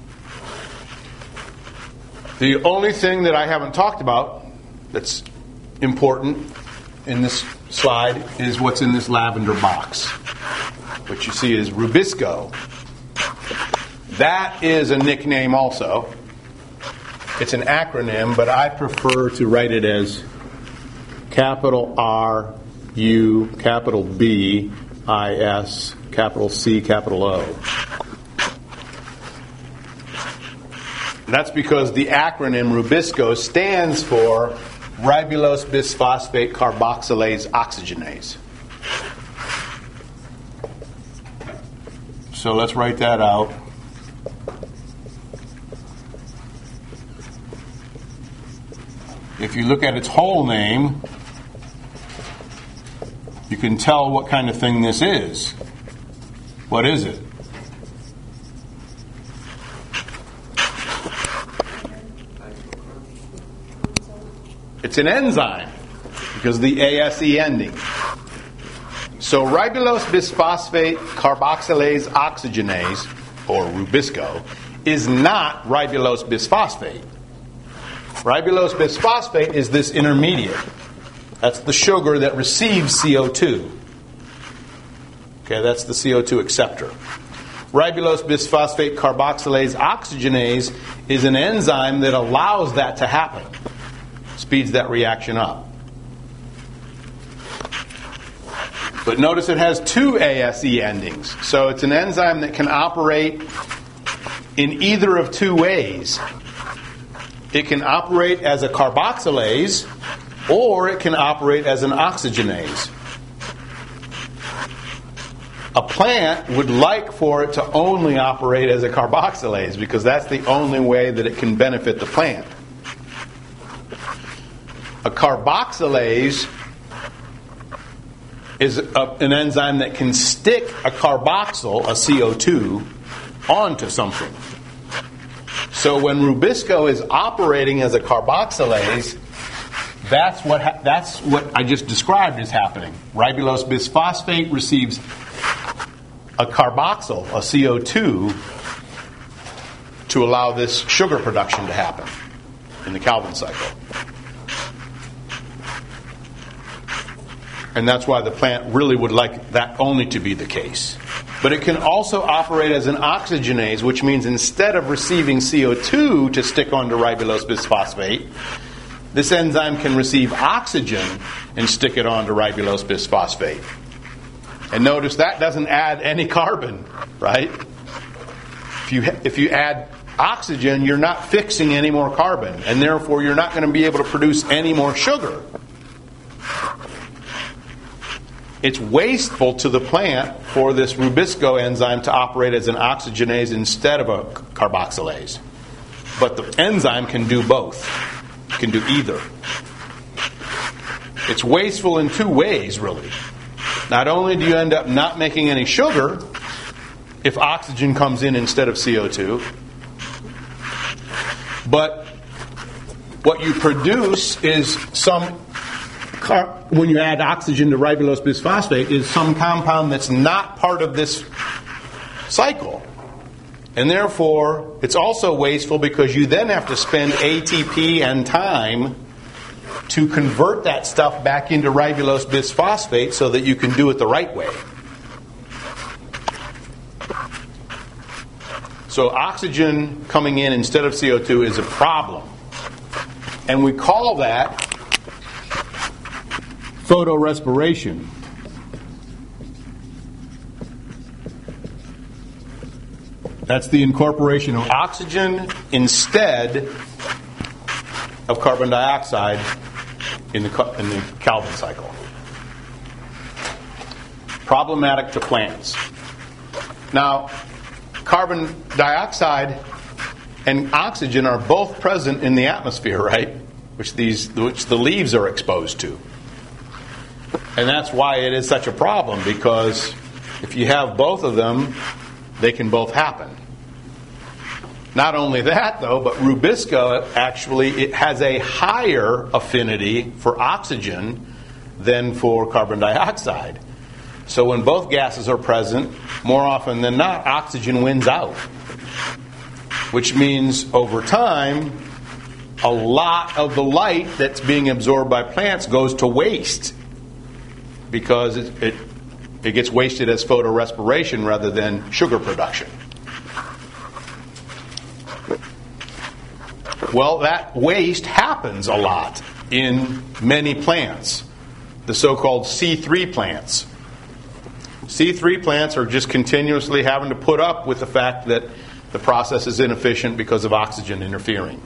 The only thing that I haven't talked about that's important in this slide is what's in this lavender box, which you see is Rubisco. That is a nickname also. It's an acronym, but I prefer to write it as capital R, U, capital B, I, S, capital C, capital O. That's because the acronym Rubisco stands for ribulose bisphosphate carboxylase oxygenase. So let's write that out. If you look at its whole name, you can tell what kind of thing this is. What is it? It's an enzyme because of the A S E ending. So ribulose bisphosphate carboxylase oxygenase, or Rubisco, is not ribulose bisphosphate. Ribulose bisphosphate is this intermediate. That's the sugar that receives C O two. Okay, that's the C O two acceptor. Ribulose bisphosphate carboxylase oxygenase is an enzyme that allows that to happen. Speeds that reaction up. But notice it has two A S E endings. So it's an enzyme that can operate in either of two ways. It can operate as a carboxylase, or it can operate as an oxygenase. A plant would like for it to only operate as a carboxylase because that's the only way that it can benefit the plant. A carboxylase is a, an enzyme that can stick a carboxyl, a C O two, onto something. So when Rubisco is operating as a carboxylase, that's what ha- that's what I just described is happening. Ribulose bisphosphate receives a carboxyl, a C O two, to allow this sugar production to happen in the Calvin cycle. And that's why the plant really would like that only to be the case. But it can also operate as an oxygenase, which means instead of receiving C O two to stick onto ribulose bisphosphate, this enzyme can receive oxygen and stick it onto ribulose bisphosphate. And notice that doesn't add any carbon, right? If you if you add oxygen, you're not fixing any more carbon, and therefore you're not going to be able to produce any more sugar. it's wasteful to the plant for this Rubisco enzyme to operate as an oxygenase instead of a carboxylase. But the enzyme can do both. It can do either. It's wasteful in two ways, really. Not only do you end up not making any sugar if oxygen comes in instead of C O two, but what you produce is some, car- when you add oxygen to ribulose bisphosphate, is some compound that's not part of this cycle. And therefore, it's also wasteful because you then have to spend A T P and time to convert that stuff back into ribulose bisphosphate so that you can do it the right way. So oxygen coming in instead of C O two is a problem. And we call that photorespiration. That's the incorporation of oxygen instead of carbon dioxide in the, in the Calvin cycle. Problematic to plants. Now, carbon dioxide and oxygen are both present in the atmosphere, right? Which these, which the leaves are exposed to. And that's why it is such a problem, because if you have both of them, they can both happen. Not only that, though, but Rubisco actually it has a higher affinity for oxygen than for carbon dioxide. So when both gases are present, more often than not, oxygen wins out. Which means over time, a lot of the light that's being absorbed by plants goes to waste because it, it, it gets wasted as photorespiration rather than sugar production. Well, that waste happens a lot in many plants, the so-called C three plants. C three plants are just continuously having to put up with the fact that the process is inefficient because of oxygen interfering.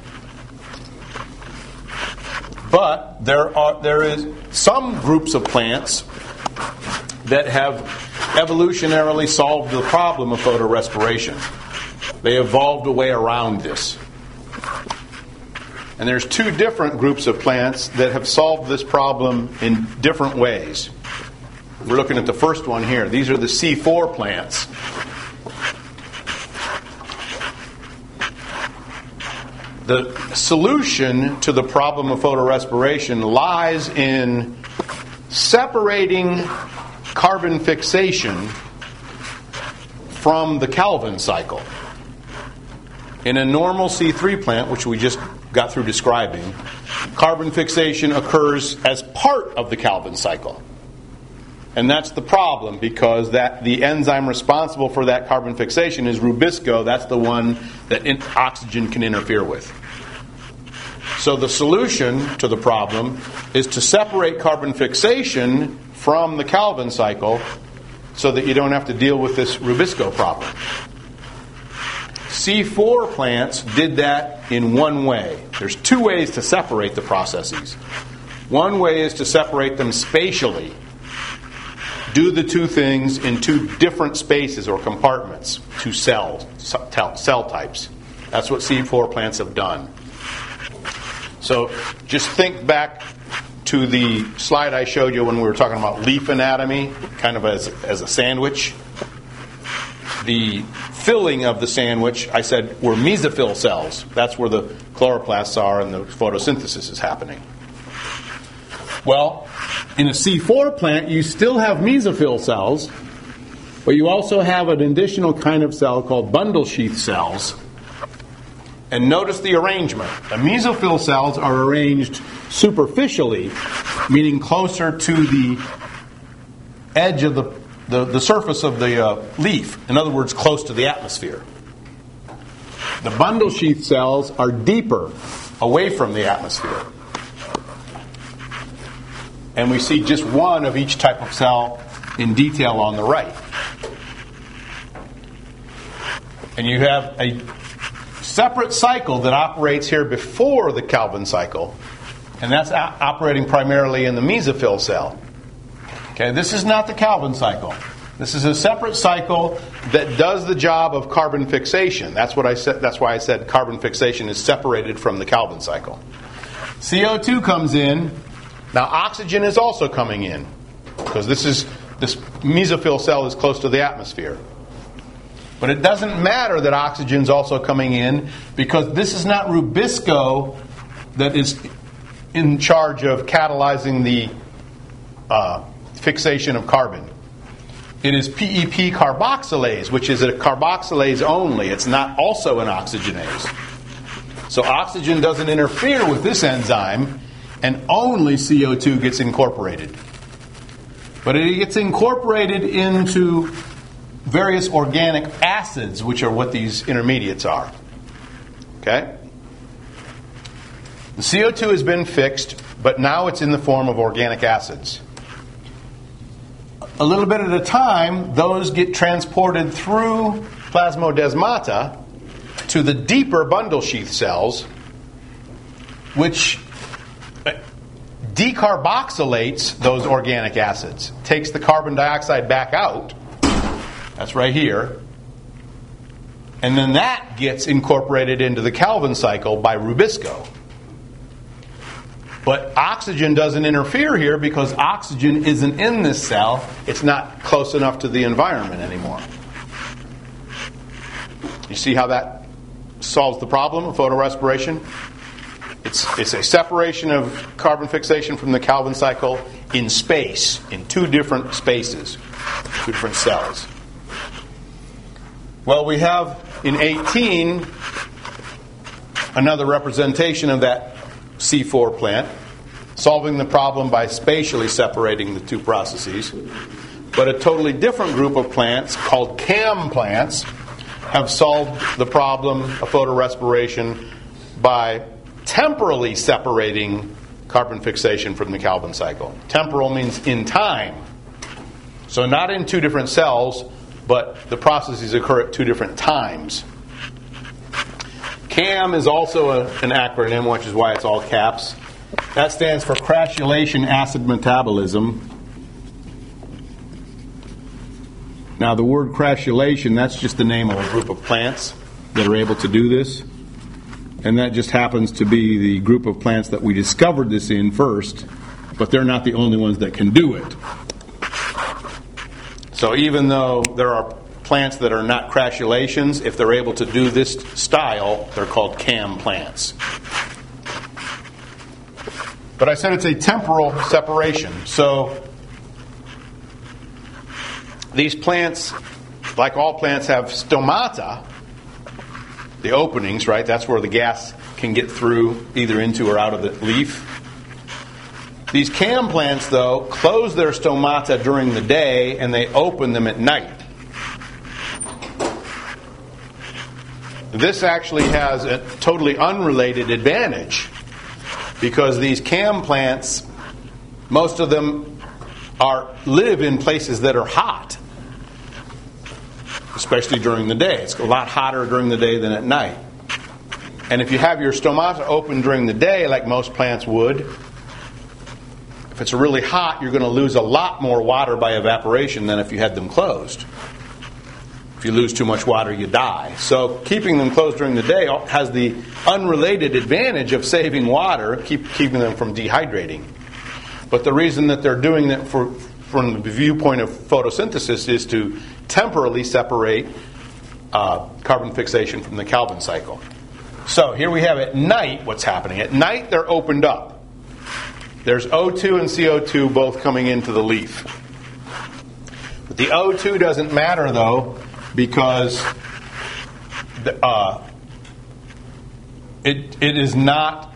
But there are there is some groups of plants that have evolutionarily solved the problem of photorespiration. They evolved a way around this. And there's two different groups of plants that have solved this problem in different ways. We're looking at the first one here. These are the C four plants. The solution to the problem of photorespiration lies in separating carbon fixation from the Calvin cycle. In a normal C three plant, which we just got through describing, carbon fixation occurs as part of the Calvin cycle. And that's the problem, because that the enzyme responsible for that carbon fixation is Rubisco. That's the one that in, oxygen can interfere with. So the solution to the problem is to separate carbon fixation from the Calvin cycle so that you don't have to deal with this Rubisco problem. C four plants did that in one way. There's two ways to separate the processes. One way is to separate them spatially. Do the two things in two different spaces or compartments, two cells, cell types. That's what C four plants have done. So just think back to the slide I showed you when we were talking about leaf anatomy, kind of as, as a sandwich. The filling of the sandwich, I said, were mesophyll cells. That's where the chloroplasts are and the photosynthesis is happening. Well, in a C four plant, you still have mesophyll cells, but you also have an additional kind of cell called bundle sheath cells. And notice the arrangement. The mesophyll cells are arranged superficially, meaning closer to the edge of the, the, the surface of the uh, leaf. In other words, close to the atmosphere. The bundle sheath cells are deeper, away from the atmosphere. And we see just one of each type of cell in detail on the right. And you have a separate cycle that operates here before the Calvin cycle, and that's operating primarily in the mesophyll cell. Okay, this is not the Calvin cycle. This is a separate cycle that does the job of carbon fixation. That's what I said. That's why I said carbon fixation is separated from the Calvin cycle. C O two comes in. Now oxygen is also coming in because this is this mesophyll cell is close to the atmosphere. But it doesn't matter that oxygen is also coming in because this is not Rubisco that is in charge of catalyzing the uh, fixation of carbon. It is P E P carboxylase, which is a carboxylase only. It's not also an oxygenase. So oxygen doesn't interfere with this enzyme, and only C O two gets incorporated. But it gets incorporated into various organic acids, which are what these intermediates are. Okay? The C O two has been fixed, but now it's in the form of organic acids. A little bit at a time, those get transported through plasmodesmata to the deeper bundle sheath cells, which decarboxylates those organic acids, takes the carbon dioxide back out. That's right here. And then that gets incorporated into the Calvin cycle by Rubisco. But oxygen doesn't interfere here because oxygen isn't in this cell. It's not close enough to the environment anymore. You see how that solves the problem of photorespiration? It's, it's a separation of carbon fixation from the Calvin cycle in space, in two different spaces, two different cells. Well, we have in eighteen another representation of that C four plant, solving the problem by spatially separating the two processes. But a totally different group of plants, called CAM plants, have solved the problem of photorespiration by temporally separating carbon fixation from the Calvin cycle. Temporal means in time. So not in two different cells, but the processes occur at two different times. CAM is also a, an acronym, which is why it's all caps. That stands for crassulation acid metabolism. Now, the word crassulation, that's just the name of a group of plants that are able to do this. And that just happens to be the group of plants that we discovered this in first, but they're not the only ones that can do it. So even though there are plants that are not crassulations, if they're able to do this style, they're called CAM plants. But I said it's a temporal separation. So these plants, like all plants, have stomata, the openings, right? That's where the gas can get through either into or out of the leaf. These CAM plants, though, close their stomata during the day and they open them at night. This actually has a totally unrelated advantage because these CAM plants, most of them are live in places that are hot, especially during the day. It's a lot hotter during the day than at night. And if you have your stomata open during the day, like most plants would, if it's really hot, you're going to lose a lot more water by evaporation than if you had them closed. If you lose too much water, you die. So keeping them closed during the day has the unrelated advantage of saving water, keep, keeping them from dehydrating. But the reason that they're doing that for, from the viewpoint of photosynthesis is to temporarily separate uh, carbon fixation from the Calvin cycle. So here we have at night what's happening. At night they're opened up. There's O two and C O two both coming into the leaf. But the O two doesn't matter, though, because the, uh, it it is not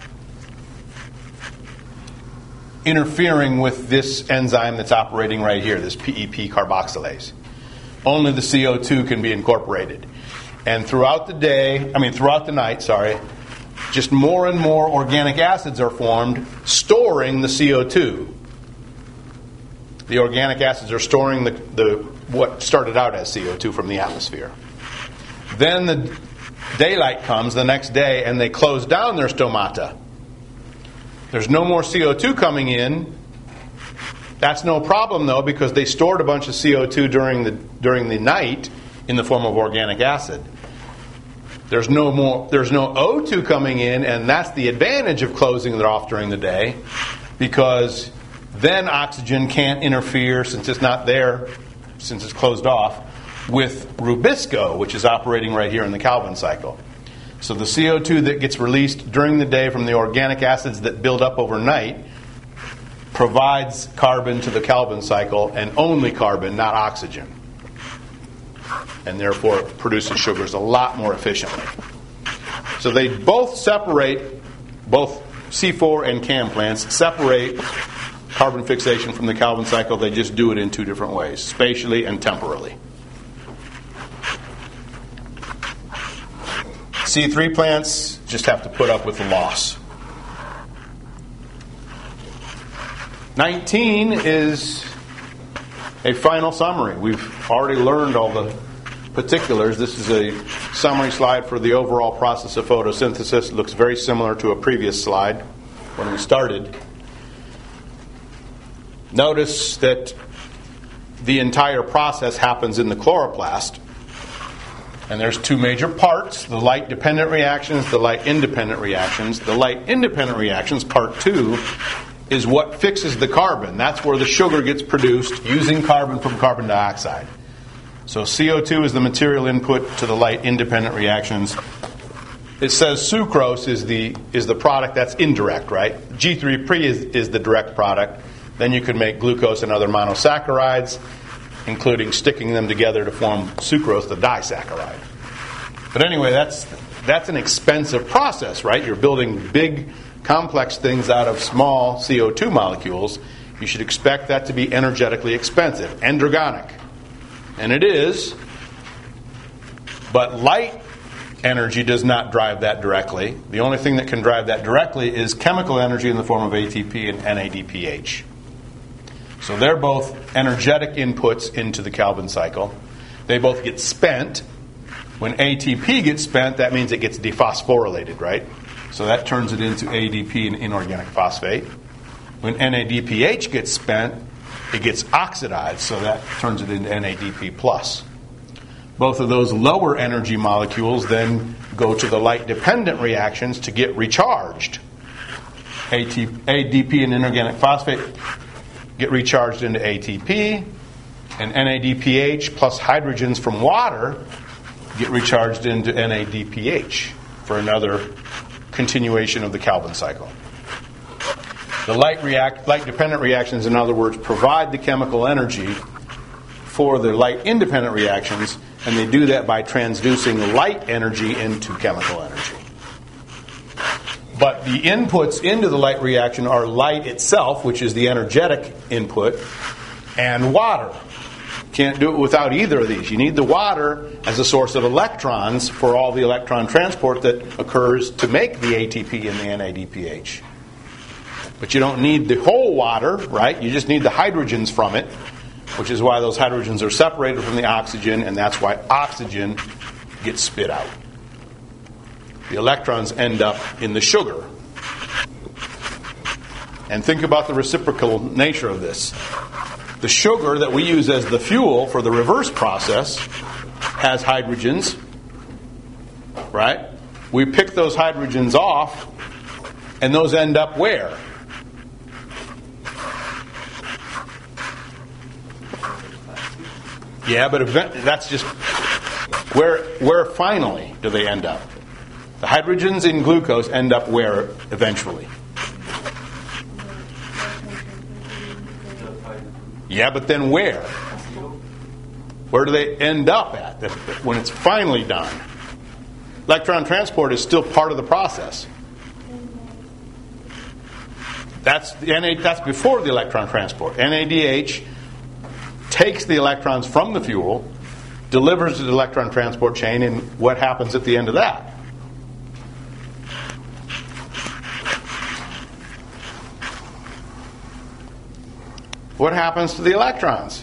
interfering with this enzyme that's operating right here, this P E P carboxylase. Only the C O two can be incorporated. And throughout the day, I mean throughout the night, sorry, just more and more organic acids are formed, storing the C O two. The organic acids are storing the, the what started out as C O two from the atmosphere. Then the daylight comes the next day and they close down their stomata. There's no more C O two coming in, That's no problem, though, because they stored a bunch of C O two during the during the night in the form of organic acid. There's no more. There's no O two coming in, and that's the advantage of closing it off during the day, because then oxygen can't interfere, since it's not there, since it's closed off, with Rubisco, which is operating right here in the Calvin cycle. So the C O two that gets released during the day from the organic acids that build up overnight provides carbon to the Calvin cycle, and only carbon, not oxygen. And therefore it produces sugars a lot more efficiently. So they both separate, both C four and CAM plants separate carbon fixation from the Calvin cycle. They just do it in two different ways, spatially and temporally. C three plants just have to put up with the loss. nineteen is a final summary. We've already learned all the particulars. This is a summary slide for the overall process of photosynthesis. It looks very similar to a previous slide when we started. Notice that the entire process happens in the chloroplast. And there's two major parts, the light-dependent reactions, the light-independent reactions. The light-independent reactions, part two, is what fixes the carbon. That's where the sugar gets produced using carbon from carbon dioxide. So C O two is the material input to the light-independent reactions. It says sucrose is the is the product that's indirect, right? G three P is, is the direct product. Then you could make glucose and other monosaccharides, including sticking them together to form sucrose, the disaccharide. But anyway, that's that's an expensive process, right? You're building big, complex things out of small C O two molecules. You should expect that to be energetically expensive, endergonic. And it is, but light energy does not drive that directly. The only thing that can drive that directly is chemical energy in the form of A T P and N A D P H. So they're both energetic inputs into the Calvin cycle. They both get spent. When A T P gets spent, that means it gets dephosphorylated, right? So that turns it into A D P and inorganic phosphate. When N A D P H gets spent, it gets oxidized, so that turns it into N A D P plus. Both of those lower energy molecules then go to the light-dependent reactions to get recharged. A D P and inorganic phosphate get recharged into A T P, and N A D P H plus hydrogens from water get recharged into N A D P H for another continuation of the Calvin cycle. The light react, light-dependent reactions, in other words, provide the chemical energy for the light-independent reactions, and they do that by transducing light energy into chemical energy. But the inputs into the light reaction are light itself, which is the energetic input, and water. Can't do it without either of these. You need the water as a source of electrons for all the electron transport that occurs to make the A T P and the N A D P H. But you don't need the whole water, right? You just need the hydrogens from it, which is why those hydrogens are separated from the oxygen, and that's why oxygen gets spit out. The electrons end up in the sugar. And think about the reciprocal nature of this. The sugar that we use as the fuel for the reverse process has hydrogens, right? We pick those hydrogens off, and those end up where? Yeah, but event, that's just where where finally do they end up? The hydrogens in glucose end up where eventually? Yeah, but then where? Where do they end up at when it's finally done? Electron transport is still part of the process. That's the N A, that's before the electron transport. N A D H takes the electrons from the fuel, delivers to the electron transport chain, and what happens at the end of that? What happens to the electrons?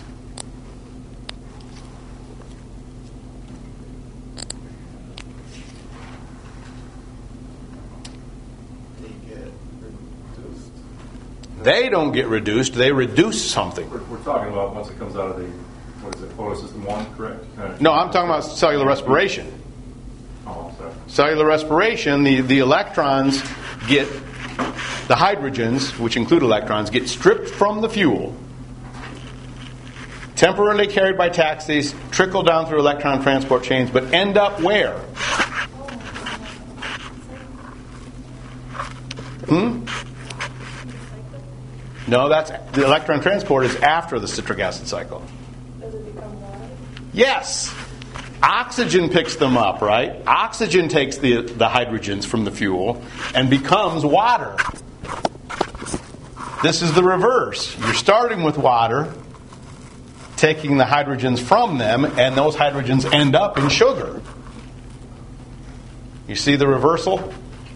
They get reduced. They don't get reduced. They reduce something. We're, we're talking about once it comes out of the, what is it, photosystem one, correct? Uh, No, I'm talking about cellular respiration. Oh, sorry. Cellular respiration, the, the electrons get, the hydrogens, which include electrons, get stripped from the fuel, temporarily carried by taxis, trickle down through electron transport chains, but end up where? Hmm? No, that's the electron transport is after the citric acid cycle. Does it become water? Yes. Oxygen picks them up, right? Oxygen takes the, the hydrogens from the fuel and becomes water. This is the reverse. You're starting with water, taking the hydrogens from them, and those hydrogens end up in sugar. You see the reversal?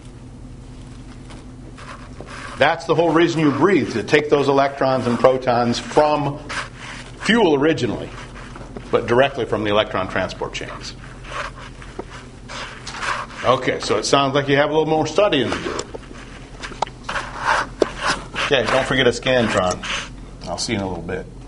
That's the whole reason you breathe, to take those electrons and protons from fuel originally, but directly from the electron transport chains. Okay, so it sounds like you have a little more studying to do. Okay, don't forget a Scantron. I'll see you in a little bit.